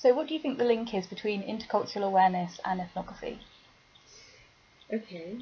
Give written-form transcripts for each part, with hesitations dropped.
So what do you think the link is between intercultural awareness and ethnography? Okay.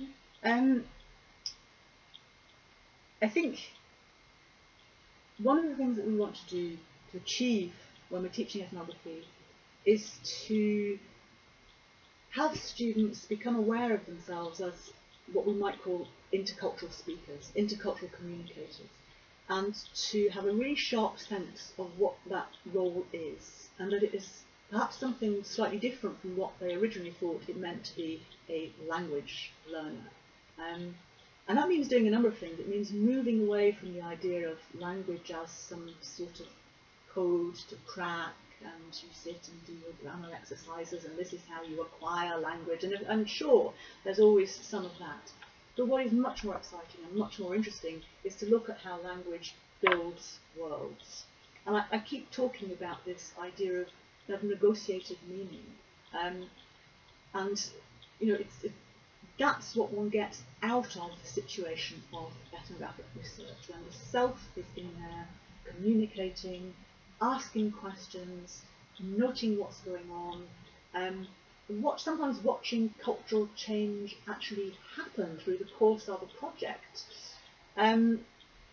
I think one of the things that we want to do to achieve when we're teaching ethnography is to have students become aware of themselves as what we might call intercultural speakers, intercultural communicators, and to have a really sharp sense of what that role is, and that it is perhaps something slightly different from what they originally thought it meant to be a language learner. And that means doing a number of things. It means moving away from the idea of language as some sort of code to crack, and you sit and do your grammar exercises and this is how you acquire language, and sure, there's always some of that. But what is much more exciting and much more interesting is to look at how language builds worlds. And I keep talking about this idea of negotiated meaning. And you know, that's what one gets out of the situation of ethnographic research, when the self is in there communicating, asking questions, noting what's going on, sometimes watching cultural change actually happen through the course of a project, and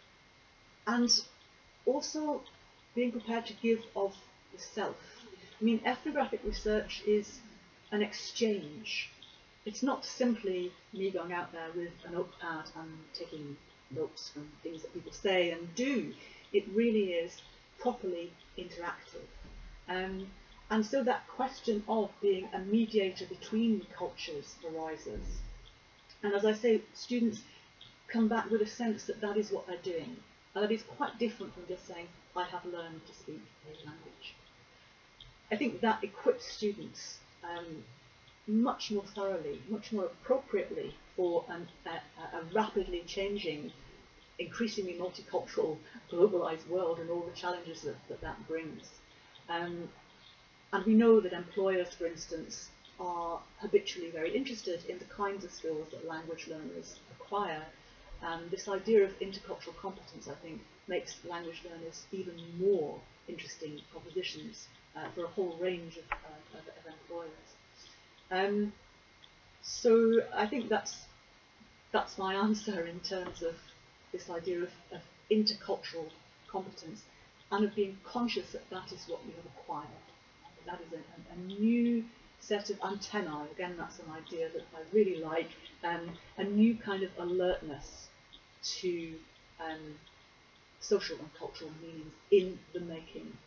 also being prepared to give of the self. I mean, ethnographic research is an exchange. It's not simply me going out there with a notepad and taking notes from things that people say and do. It really is properly interactive. And so that question of being a mediator between cultures arises. And as I say, students come back with a sense that that is what they're doing. And that is quite different from just saying, I have learned to speak a language. I think that equips students much more thoroughly, much more appropriately for a rapidly changing, increasingly multicultural, globalized world and all the challenges that brings. And we know that employers, for instance, are habitually very interested in the kinds of skills that language learners acquire. And this idea of intercultural competence, I think, makes language learners even more interesting propositions for a whole range of employers. So I think that's my answer in terms of this idea of intercultural competence, and of being conscious that that is what we have acquired. That is a new set of antennae. Again, that's an idea that I really like. A new kind of alertness to social and cultural meanings in the making